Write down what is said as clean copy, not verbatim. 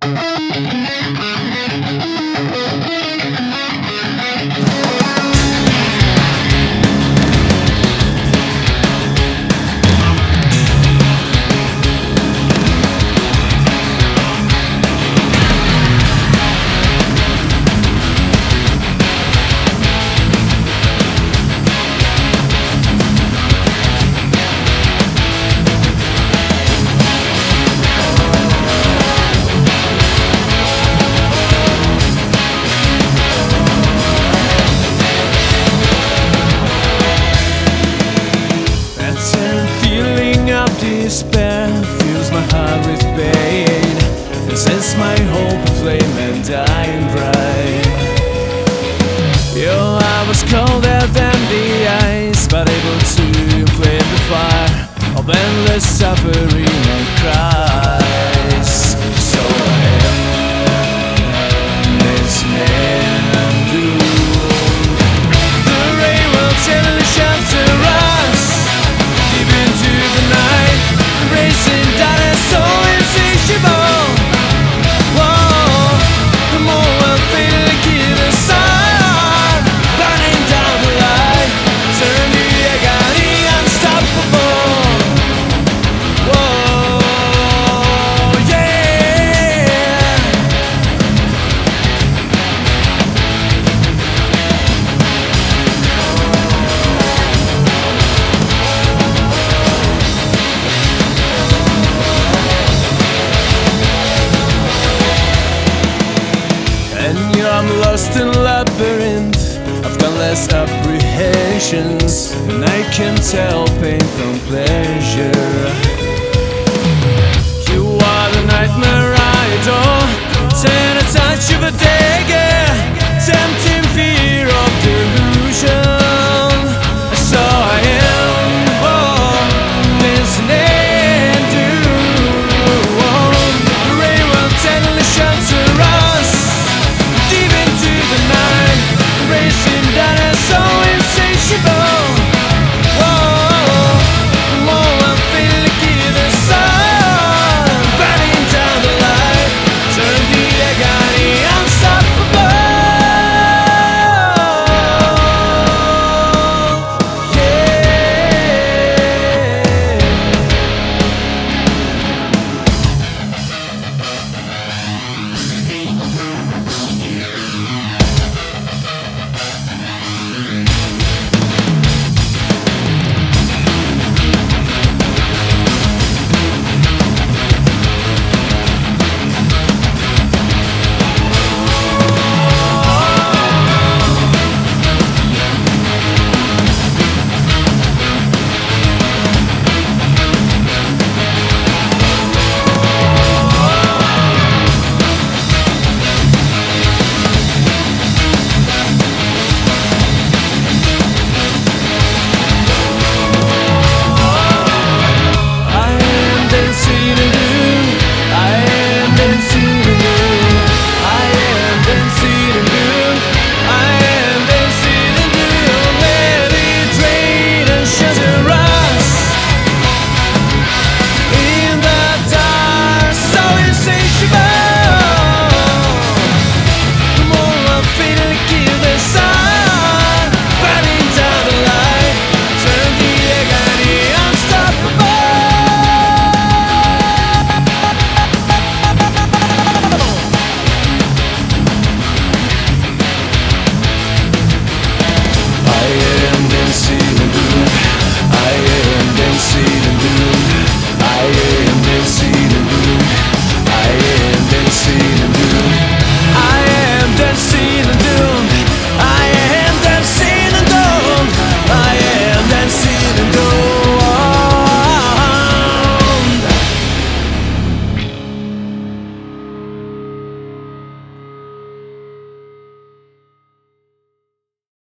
Despair fills my heart with pain, and sets my hope aflame and dying bright. Your heart was colder than the ice, but able to inflame the fire of endless suffering and cries. So listening and doom, the rain will gently shelter us deep into the night. Racing down a soul insatiable. Whoa, the more we'll fade to keep the sun burning down the light, turn the agony unstoppable. Whoa, yeah. I'm lost in labyrinth of countless apprehensions, and I can tell pain from pleasure. You are the nightmare